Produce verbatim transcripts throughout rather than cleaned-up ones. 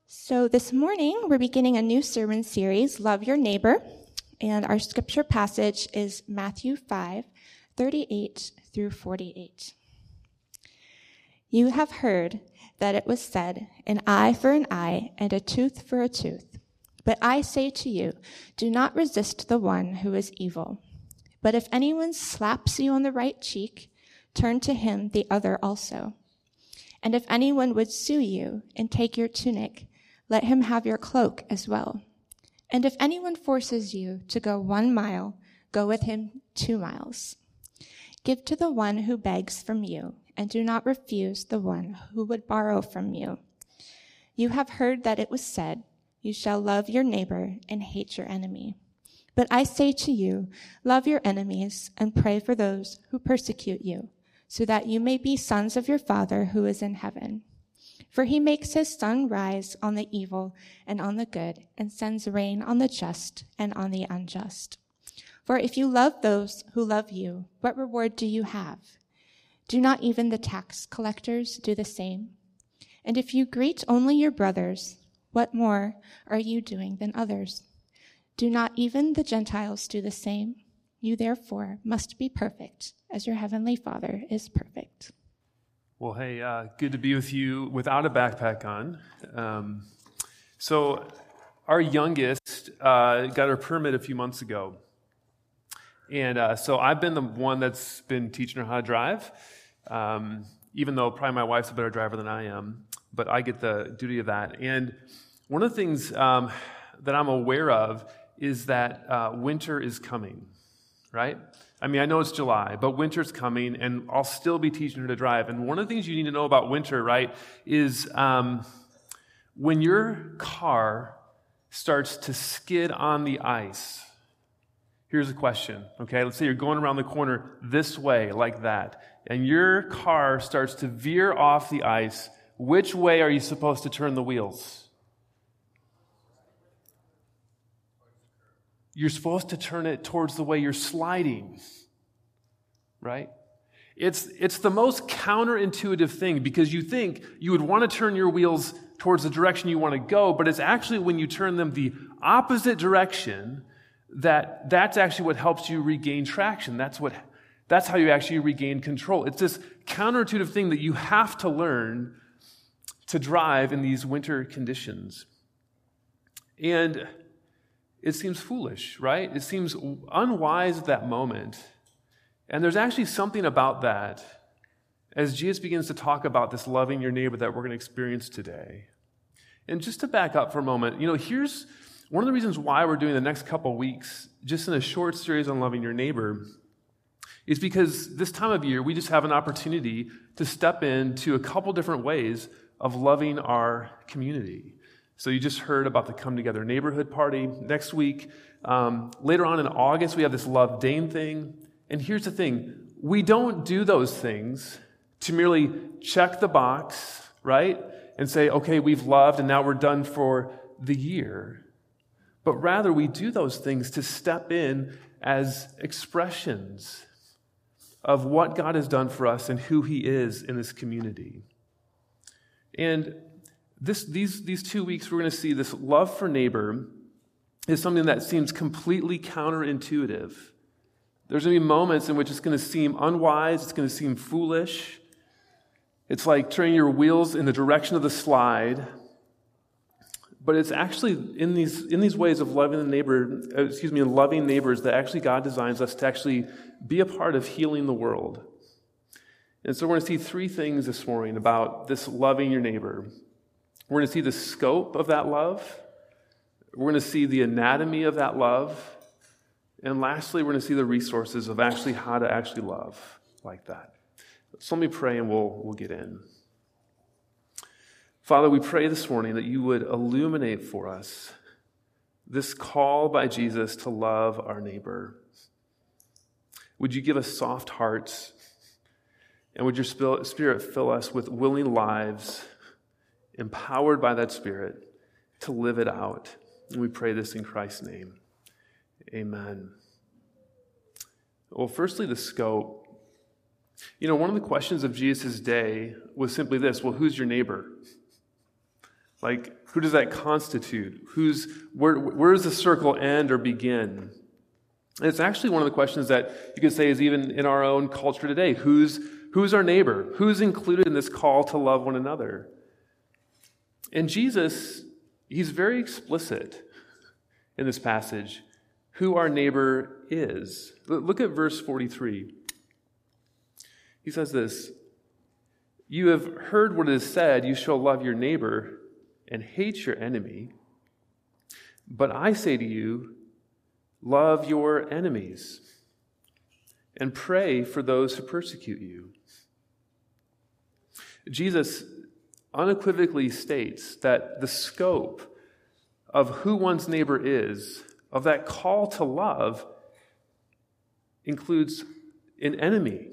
So this morning, we're beginning a new sermon series, Love Your Neighbor, and our scripture passage is Matthew five, thirty-eight through forty-eight. You have heard that it was said, an eye for an eye and a tooth for a tooth. But I say to you, do not resist the one who is evil. But if anyone slaps you on the right cheek, turn to him the other also. And if anyone would sue you and take your tunic, let him have your cloak as well. And if anyone forces you to go one mile, go with him two miles. Give to the one who begs from you, and do not refuse the one who would borrow from you. You have heard that it was said, you shall love your neighbor and hate your enemy. But I say to you, love your enemies and pray for those who persecute you, so that you may be sons of your Father who is in heaven. For he makes his sun rise on the evil and on the good, and sends rain on the just and on the unjust. For if you love those who love you, what reward do you have? Do not even the tax collectors do the same? And if you greet only your brothers, what more are you doing than others? Do not even the Gentiles do the same? You therefore must be perfect, as your heavenly Father is perfect. Well, hey, uh, good to be with you without a backpack on. Um, so our youngest uh, got her permit a few months ago. And uh, so I've been the one that's been teaching her how to drive, um, even though probably my wife's a better driver than I am. But I get the duty of that. And one of the things um, that I'm aware of is that uh, winter is coming, right? I mean, I know it's July, but winter's coming, and I'll still be teaching her to drive. And one of the things you need to know about winter, right, is um, when your car starts to skid on the ice. Here's a question, okay? Let's say you're going around the corner this way, like that, and your car starts to veer off the ice. Which way are you supposed to turn the wheels? You're supposed to turn it towards the way you're sliding, right? It's, it's the most counterintuitive thing because you think you would want to turn your wheels towards the direction you want to go, but it's actually when you turn them the opposite direction that that's actually what helps you regain traction. That's what, that's how you actually regain control. It's this counterintuitive thing that you have to learn to drive in these winter conditions. And it seems foolish, right? It seems unwise at that moment. And there's actually something about that as Jesus begins to talk about this loving your neighbor that we're going to experience today. And just to back up for a moment, you know, here's one of the reasons why we're doing the next couple weeks, just in a short series on loving your neighbor, is because this time of year, we just have an opportunity to step into a couple different ways of loving our community. So you just heard about the Come Together Neighborhood Party next week. Um, later on in August, we have this Love Dane thing. And here's the thing. We don't do those things to merely check the box, right? And say, okay, we've loved and now we're done for the year. But rather, we do those things to step in as expressions of what God has done for us and who He is in this community. And This, these, these two weeks, we're going to see this love for neighbor is something that seems completely counterintuitive. There's going to be moments in which it's going to seem unwise, it's going to seem foolish. It's like turning your wheels in the direction of the slide. But it's actually in these, in these ways of loving the neighbor, excuse me, loving neighbors that actually God designs us to actually be a part of healing the world. And so we're going to see three things this morning about this loving your neighbor. We're going to see the scope of that love. We're going to see the anatomy of that love. And lastly, we're going to see the resources of actually how to actually love like that. So let me pray and we'll, we'll get in. Father, we pray this morning that you would illuminate for us this call by Jesus to love our neighbor. Would you give us soft hearts? And would your Spirit fill us with willing lives, empowered by that Spirit to live it out. And we pray this in Christ's name. Amen. Well, firstly, the scope. You know, one of the questions of Jesus' day was simply this: well, who's your neighbor? Like, who does that constitute? Who's where, where does the circle end or begin? And it's actually one of the questions that you could say is even in our own culture today. Who's, who's our neighbor? Who's included in this call to love one another? And Jesus, he's very explicit in this passage who our neighbor is. Look at verse forty-three. He says this, "You have heard what is said, you shall love your neighbor and hate your enemy. But I say to you, love your enemies and pray for those who persecute you." Jesus unequivocally states that the scope of who one's neighbor is, of that call to love, includes an enemy.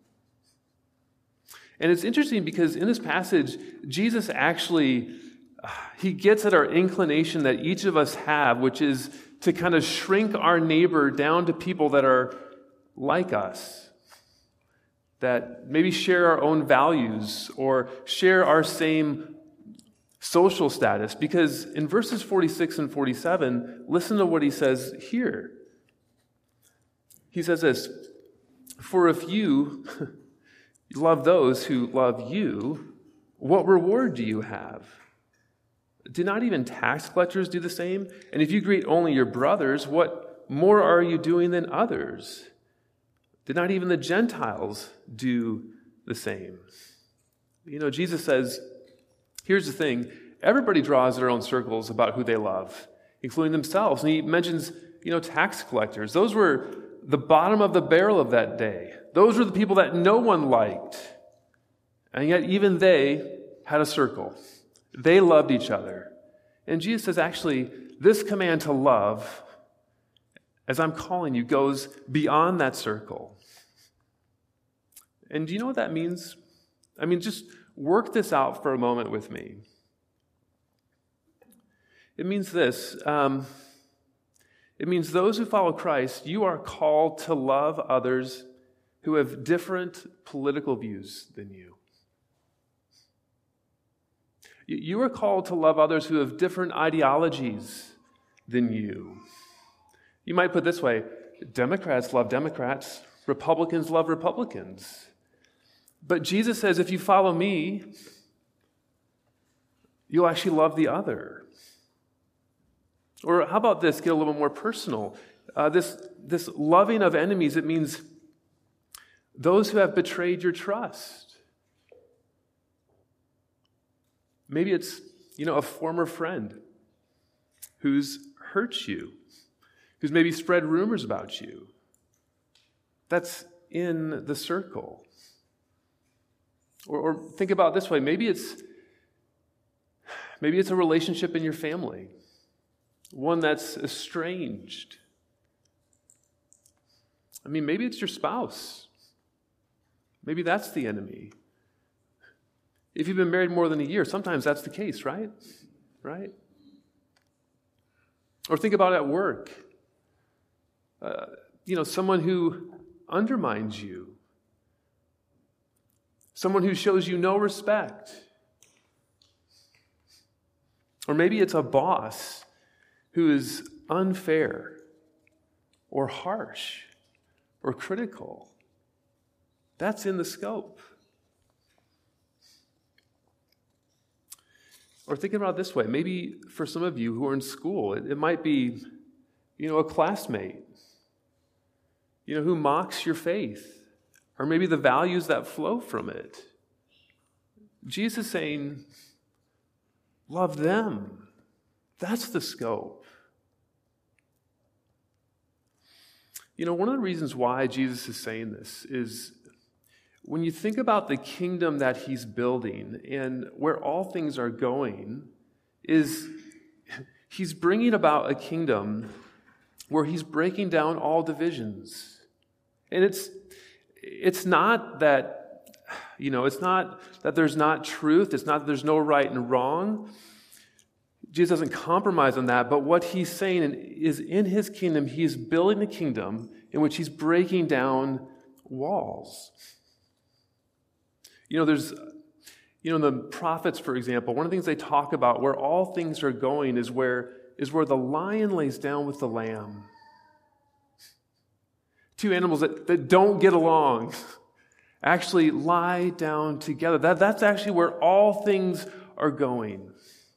And it's interesting because in this passage, Jesus actually, he gets at our inclination that each of us have, which is to kind of shrink our neighbor down to people that are like us, that maybe share our own values or share our same social status. Because in verses forty-six and forty-seven, listen to what he says here. He says this, "For if you love those who love you, what reward do you have? Do not even tax collectors do the same? And if you greet only your brothers, what more are you doing than others? Did not even the Gentiles do the same?" You know, Jesus says, here's the thing. Everybody draws their own circles about who they love, including themselves. And he mentions, you know, tax collectors. Those were the bottom of the barrel of that day. Those were the people that no one liked. And yet even they had a circle. They loved each other. And Jesus says, actually, this command to love, as I'm calling you, goes beyond that circle. And do you know what that means? I mean, just work this out for a moment with me. It means this. Um, it means those who follow Christ, you are called to love others who have different political views than you. You are called to love others who have different ideologies than you. You might put it this way, Democrats love Democrats, Republicans love Republicans. But Jesus says, if you follow me, you'll actually love the other. Or how about this, get a little more personal? Uh, this, this loving of enemies, it means those who have betrayed your trust. Maybe it's, you know, a former friend who's hurt you, who's maybe spread rumors about you. That's in the circle. Or, or think about it this way. Maybe it's, maybe it's a relationship in your family, one that's estranged. I mean, maybe it's your spouse. Maybe that's the enemy. If you've been married more than a year, sometimes that's the case, right? Right? Or think about at work. Uh, you know, someone who undermines you. Someone who shows you no respect. Or maybe it's a boss who is unfair or harsh or critical. That's in the scope. Or think about it this way. Maybe for some of you who are in school, it, it might be, you know, a classmate, you know, who mocks your faith, or maybe the values that flow from it. Jesus is saying, love them. That's the scope. You know, one of the reasons why Jesus is saying this is when you think about the kingdom that he's building and where all things are going, is he's bringing about a kingdom where he's breaking down all divisions. And it's it's not that, you know, it's not that there's not truth. It's not that there's no right and wrong. Jesus doesn't compromise on that. But what he's saying is in his kingdom, he is building a kingdom in which he's breaking down walls. You know, there's You know, in the prophets, for example, one of the things they talk about where all things are going is where is where the lion lays down with the lamb. Two animals that, that don't get along actually lie down together. That, that's actually where all things are going.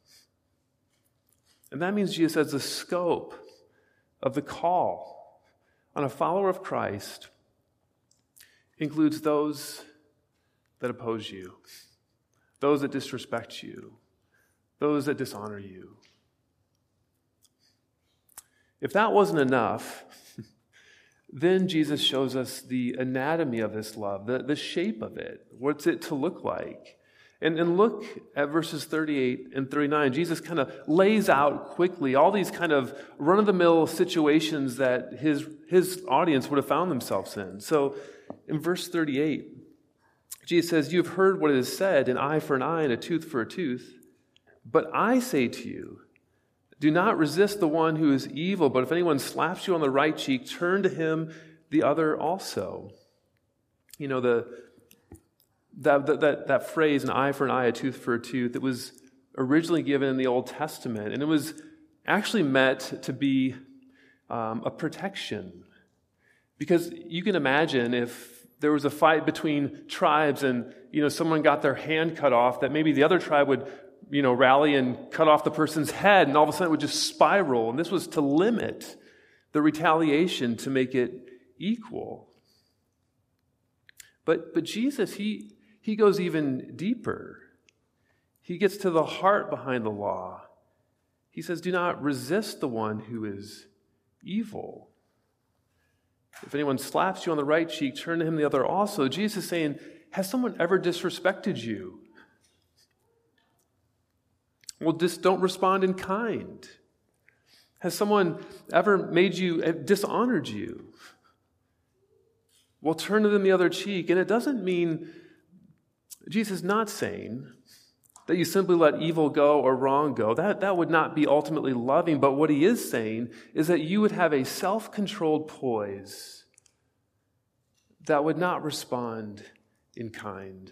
And that means Jesus says the scope of the call on a follower of Christ includes those that oppose you, those that disrespect you, those that dishonor you. If that wasn't enough, then Jesus shows us the anatomy of this love, the, the shape of it. What's it to look like? And, and look at verses thirty-eight and thirty-nine. Jesus kind of lays out quickly all these kind of run-of-the-mill situations that his, his audience would have found themselves in. So in verse thirty-eight, Jesus says, "You have heard what it is said, an eye for an eye and a tooth for a tooth. But I say to you, do not resist the one who is evil, but if anyone slaps you on the right cheek, turn to him the other also." You know, the that, that, that phrase, an eye for an eye, a tooth for a tooth, it was originally given in the Old Testament, and it was actually meant to be um, a protection. Because you can imagine if there was a fight between tribes and, you know, someone got their hand cut off, that maybe the other tribe would, you know, rally and cut off the person's head, and all of a sudden it would just spiral. And this was to limit the retaliation, to make it equal. But but Jesus, he he goes even deeper. He gets to the heart behind the law. He says, "Do not resist the one who is evil. If anyone slaps you on the right cheek, turn to him the other also." Jesus is saying, has someone ever disrespected you? Well, just don't respond in kind. Has someone ever made you, dishonored you? Well, turn to them the other cheek. And it doesn't mean, Jesus is not saying that you simply let evil go or wrong go. That, that would not be ultimately loving. But what he is saying is that you would have a self-controlled poise that would not respond in kind.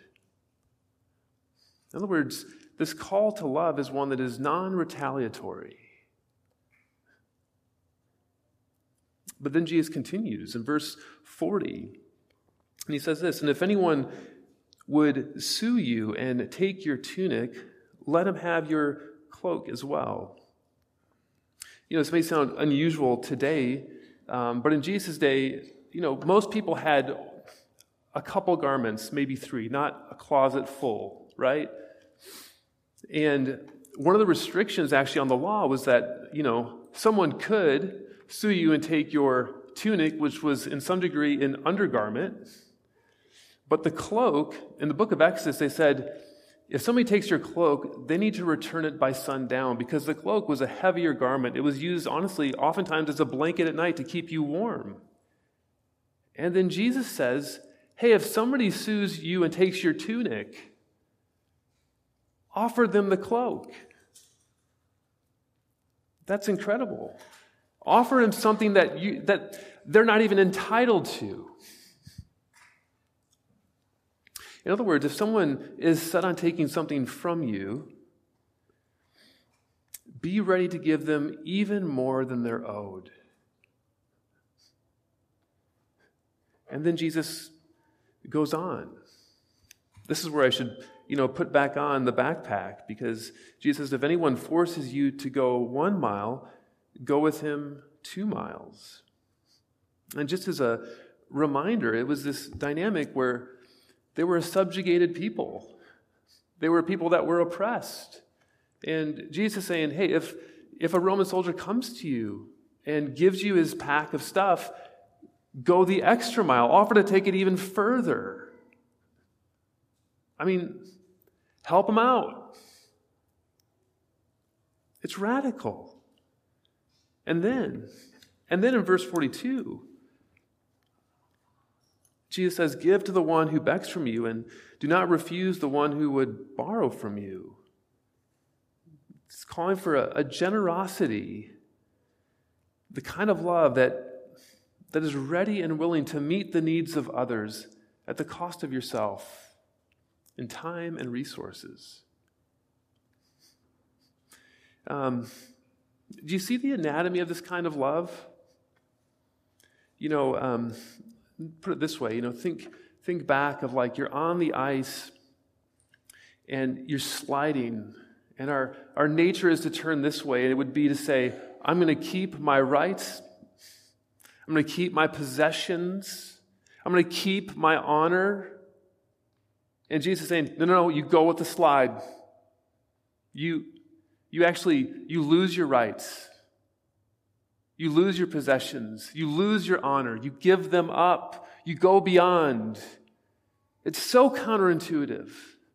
In other words, this call to love is one that is non-retaliatory. But then Jesus continues in verse forty, and he says this, "And if anyone would sue you and take your tunic, let him have your cloak as well." You know, this may sound unusual today, um, but in Jesus' day, you know, most people had a couple garments, maybe three, not a closet full, right? And one of the restrictions actually on the law was that, you know, someone could sue you and take your tunic, which was in some degree an undergarment. But the cloak, in the book of Exodus, they said, if somebody takes your cloak, they need to return it by sundown, because the cloak was a heavier garment. It was used, honestly, oftentimes as a blanket at night to keep you warm. And then Jesus says, hey, if somebody sues you and takes your tunic, offer them the cloak. That's incredible. Offer them something that you that they're not even entitled to. In other words, if someone is set on taking something from you, be ready to give them even more than they're owed. And then Jesus goes on. This is where I should, you know, put back on the backpack, because Jesus says, if anyone forces you to go one mile, go with him two miles. And just as a reminder, it was this dynamic where they were a subjugated people. They were people that were oppressed. And Jesus is saying, hey, if, if a Roman soldier comes to you and gives you his pack of stuff, go the extra mile. Offer to take it even further. I mean, help him out. It's radical. And then, and then in verse forty-two, Jesus says, give to the one who begs from you, and do not refuse the one who would borrow from you. It's calling for a, a generosity, the kind of love that, that is ready and willing to meet the needs of others at the cost of yourself. in time and resources. Um, do you see the anatomy of this kind of love? You know, um, put it this way, you know, think think back of like you're on the ice and you're sliding, and our, our nature is to turn this way, and it would be to say, I'm going to keep my rights, I'm going to keep my possessions, I'm going to keep my honor. And Jesus is saying, no, no, no, you go with the slide. You, you actually, you lose your rights. You lose your possessions. You lose your honor. You give them up. You go beyond. It's so counterintuitive.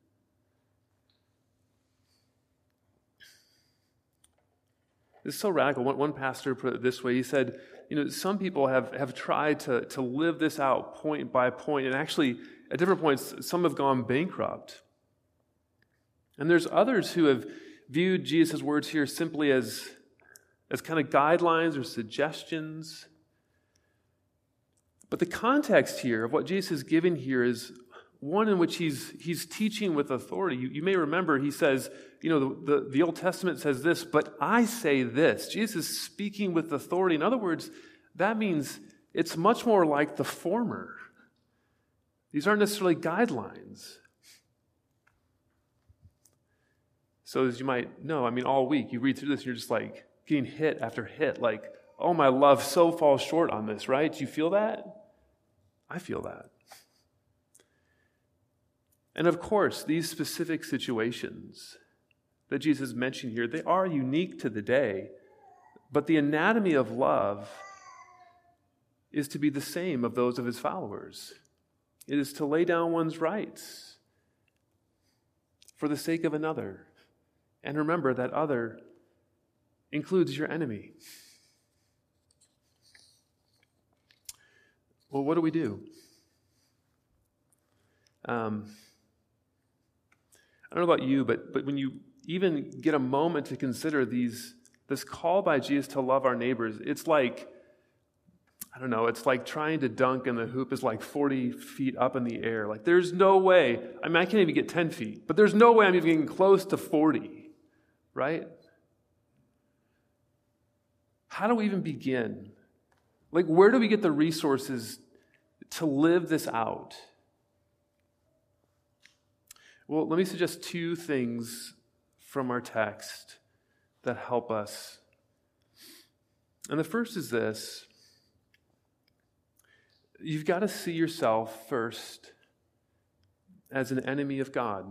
It's so radical. One, one pastor put it this way. He said, you know, some people have, have tried to, to live this out point by point, and actually, at different points, some have gone bankrupt. And there's others who have viewed Jesus' words here simply as, as kind of guidelines or suggestions. But the context here of what Jesus is giving here is one in which he's he's teaching with authority. You, you may remember he says, you know, the, the, the Old Testament says this, but I say this. Jesus is speaking with authority. In other words, that means it's much more like the former. These aren't necessarily guidelines. So as you might know, I mean, all week you read through this and you're just like getting hit after hit, like, oh, my love so falls short on this, right? Do you feel that? I feel that. And of course, these specific situations that Jesus mentioned here, they are unique to the day, but the anatomy of love is to be the same of those of his followers. It is to lay down one's rights for the sake of another. And remember, that other includes your enemy. Well, what do we do? Um, I don't know about you, but, but when you even get a moment to consider these, this call by Jesus to love our neighbors, it's like, I don't know, it's like trying to dunk and the hoop is like forty feet up in the air. Like there's no way, I mean, I can't even get ten feet, but there's no way I'm even getting close to forty, right? How do we even begin? Like, where do we get the resources to live this out? Well, let me suggest two things from our text that help us. And the first is this. You've got to see yourself first as an enemy of God.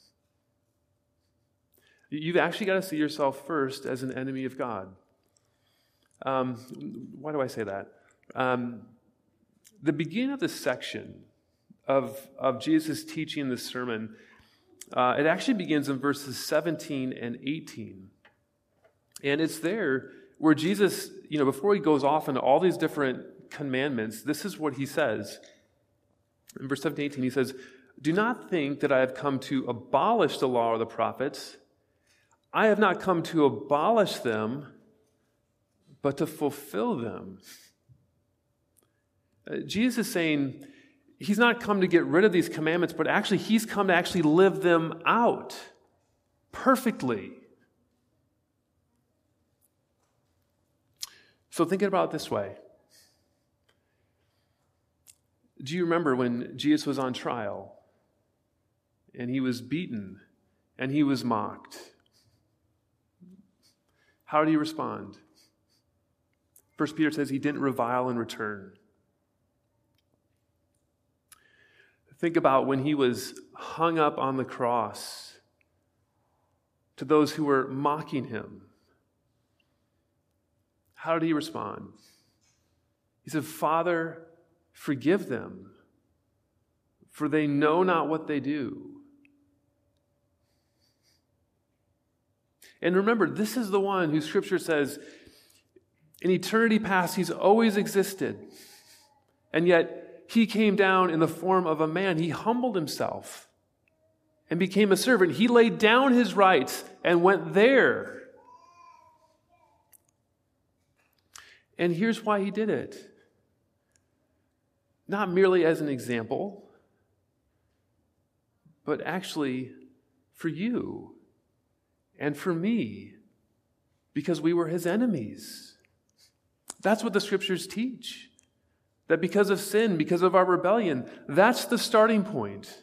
You've actually got to see yourself first as an enemy of God. Um, why do I say that? Um, the beginning of this section of, of Jesus teaching this sermon, uh, it actually begins in verses seventeen and eighteen. And it's there where Jesus, you know, before he goes off into all these different commandments, this is what he says. In verse seventeen, eighteen, he says, "Do not think that I have come to abolish the law or the prophets. I have not come to abolish them, but to fulfill them." Uh, Jesus is saying he's not come to get rid of these commandments, but actually he's come to actually live them out perfectly. So think about it this way. Do you remember when Jesus was on trial and he was beaten and he was mocked? How did he respond? First Peter says he didn't revile in return. Think about when he was hung up on the cross to those who were mocking him. How did he respond? He said, "Father, forgive them, for they know not what they do." And remember, this is the one who Scripture says, in eternity past, he's always existed. And yet, he came down in the form of a man. He humbled himself and became a servant. He laid down his rights and went there. And here's why he did it. Not merely as an example, but actually for you and for me, because we were his enemies. That's what the scriptures teach. That because of sin, because of our rebellion, that's the starting point.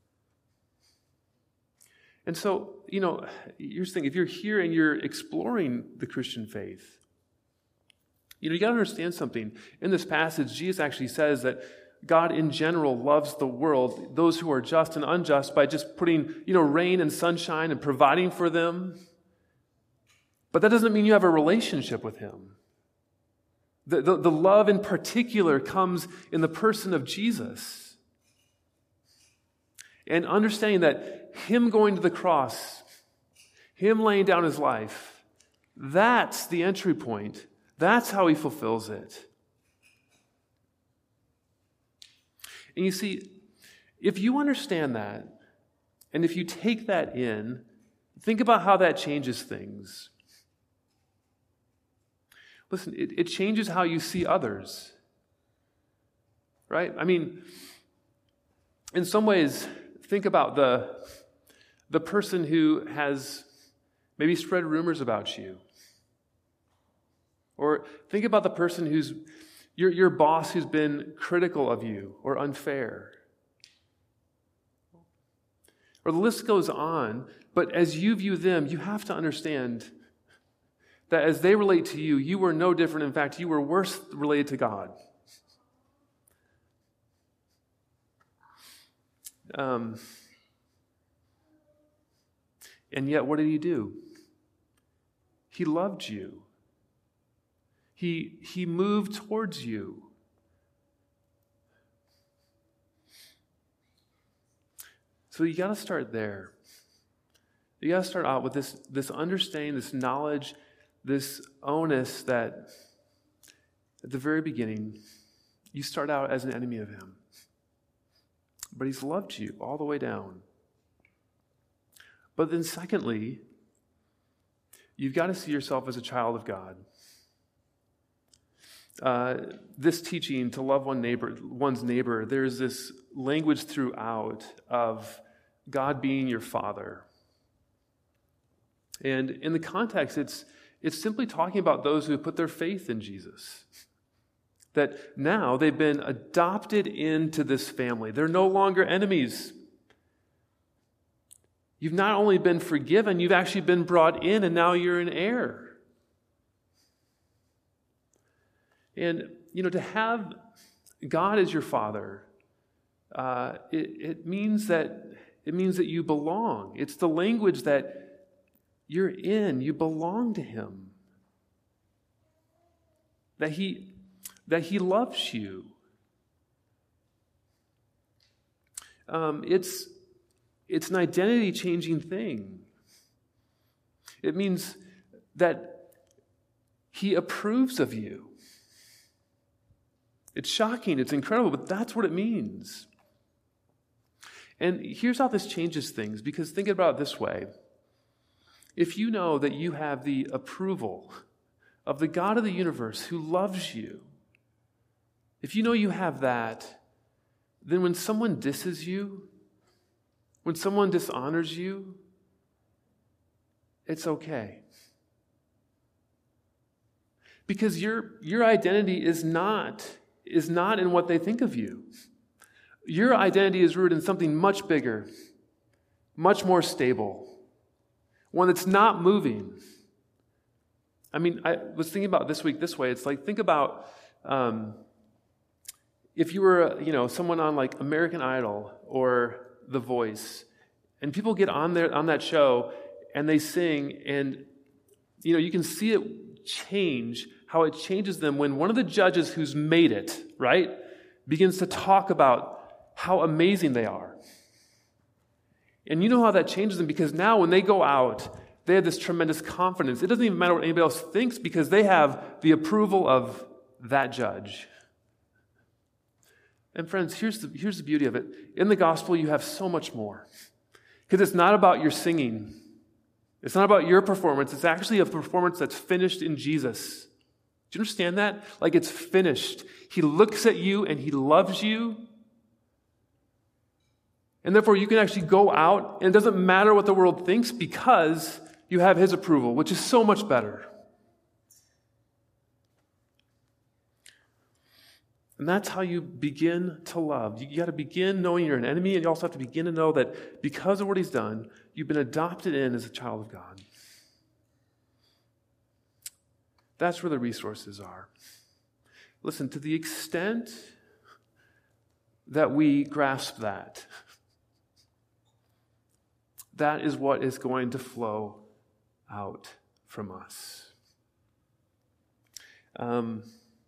And so, you know, here's the thing. If you're here and you're exploring the Christian faith, you know, you got to understand something. In this passage, Jesus actually says that God in general loves the world, those who are just and unjust, by just putting, you know, rain and sunshine and providing for them. But that doesn't mean you have a relationship with him. The, the, the love in particular comes in the person of Jesus. And understanding that him going to the cross, him laying down his life, that's the entry point. That's how he fulfills it. And you see, if you understand that, and if you take that in, think about how that changes things. Listen, it, it changes how you see others. Right? I mean, in some ways, think about the, the person who has maybe spread rumors about you. Or think about the person who's your, your boss who's been critical of you or unfair. Or the list goes on, but as you view them, you have to understand that as they relate to you, you were no different. In fact, you were worse related to God. Um, and yet, what did he do? He loved you. He, he moved towards you. So you got to start there. You got to start out with this, this understanding, this knowledge, this onus that at the very beginning, you start out as an enemy of him. But he's loved you all the way down. But then secondly, you've got to see yourself as a child of God. Uh, this teaching to love one neighbor, one's neighbor, there's this language throughout of God being your father. And in the context, it's it's simply talking about those who put their faith in Jesus. That now they've been adopted into this family. They're no longer enemies. You've not only been forgiven, you've actually been brought in, and now you're an heir. And, you know, to have God as your father, uh, it, it means that it means that you belong. It's the language that you're in. You belong to him. That he, that he loves you. Um, it's, it's an identity-changing thing. It means that he approves of you. It's shocking, it's incredible, but that's what it means. And here's how this changes things, because think about it this way. If you know that you have the approval of the God of the universe who loves you, if you know you have that, then when someone disses you, when someone dishonors you, it's okay. Because your, your identity is not, is not in what they think of you. Your identity is rooted in something much bigger, much more stable, one that's not moving. I mean, I was thinking about this week this way. It's like, think about um, if you were, you know, someone on like American Idol or The Voice, and people get on there on that show and they sing, and you know, you can see it change, how it changes them when one of the judges who's made it, right, begins to talk about how amazing they are. And you know how that changes them, because now when they go out, they have this tremendous confidence. It doesn't even matter what anybody else thinks, because they have the approval of that judge. And friends, here's the, here's the beauty of it. In the gospel, you have so much more. Because it's not about your singing. It's not about your performance. It's actually a performance that's finished in Jesus. Do you understand that? Like, it's finished. He looks at you and he loves you. And therefore, you can actually go out, and it doesn't matter what the world thinks because you have His approval, which is so much better. And that's how you begin to love. You got to begin knowing you're an enemy, and you also have to begin to know that because of what He's done, you've been adopted in as a child of God. That's where the resources are. Listen, to the extent that we grasp that, that is what is going to flow out from us. Um,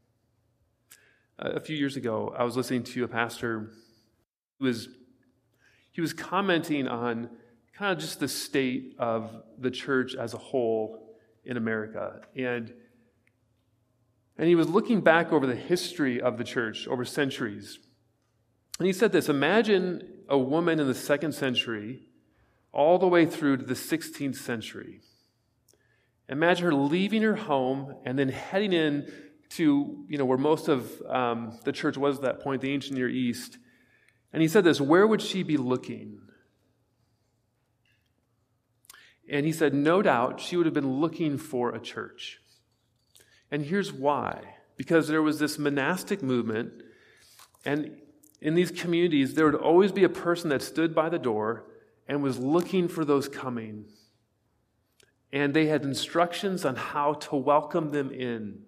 a few years ago, I was listening to a pastor who was he was commenting on kind of just the state of the church as a whole in America, and and he was looking back over the history of the church over centuries, and he said this: imagine a woman in the second century all the way through to the sixteenth century. Imagine her leaving her home and then heading in to, you know, where most of um, the church was at that point, the ancient Near East. And he said this: where would she be looking? And he said, no doubt she would have been looking for a church. And here's why. Because there was this monastic movement, and in these communities, there would always be a person that stood by the door and was looking for those coming. And they had instructions on how to welcome them in.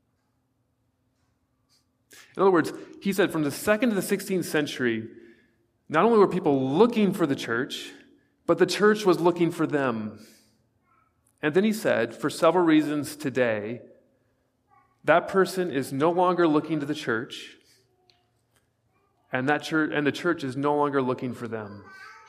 In other words, he said from the second to the sixteenth century, not only were people looking for the church, but the church was looking for them. And then he said, for several reasons today, that person is no longer looking to the church, and that church and the church is no longer looking for them.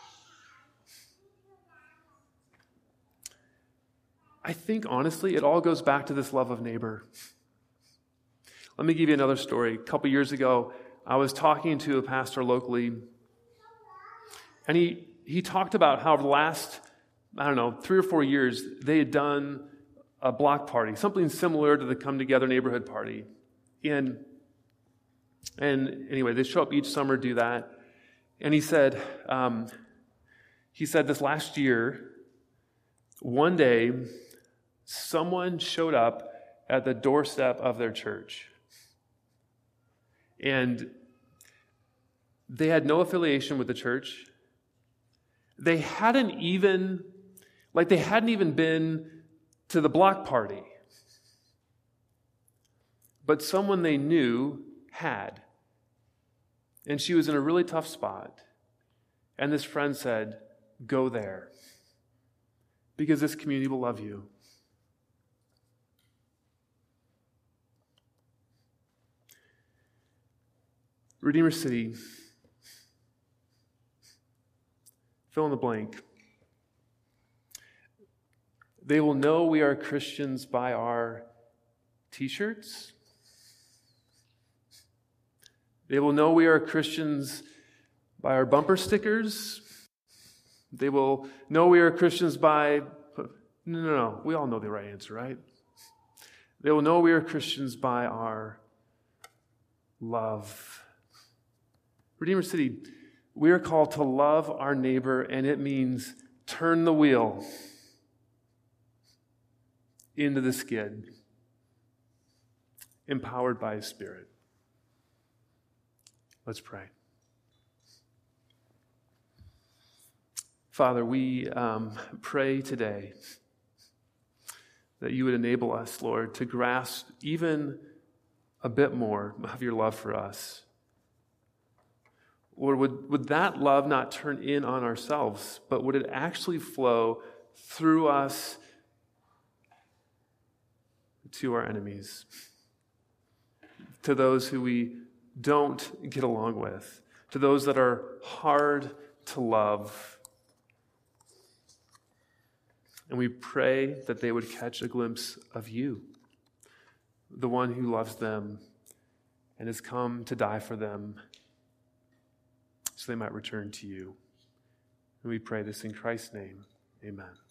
I think, honestly, it all goes back to this love of neighbor. Let me give you another story. A couple years ago, I was talking to a pastor locally, and he, he talked about how the last, I don't know, three or four years, they had done a block party, something similar to the Come Together neighborhood party. And, and anyway, they show up each summer, do that. And he said, um, he said this last year, one day, someone showed up at the doorstep of their church. And they had no affiliation with the church. They hadn't even, like they hadn't even been to the block party. But someone they knew had. And she was in a really tough spot. And this friend said, go there. Because this community will love you. Redeemer City, fill in the blank. They will know we are Christians by our t-shirts. They will know we are Christians by our bumper stickers. They will know we are Christians by... No, no, no. We all know the right answer, right? They will know we are Christians by our love. Redeemer City, we are called to love our neighbor, and it means turn the wheel into the skid, empowered by His Spirit. Let's pray. Father, we um, pray today that you would enable us, Lord, to grasp even a bit more of your love for us. Lord, would, would that love not turn in on ourselves, but would it actually flow through us to our enemies, to those who we don't get along with, to those that are hard to love. And we pray that they would catch a glimpse of you, the one who loves them and has come to die for them so they might return to you. And we pray this in Christ's name. Amen.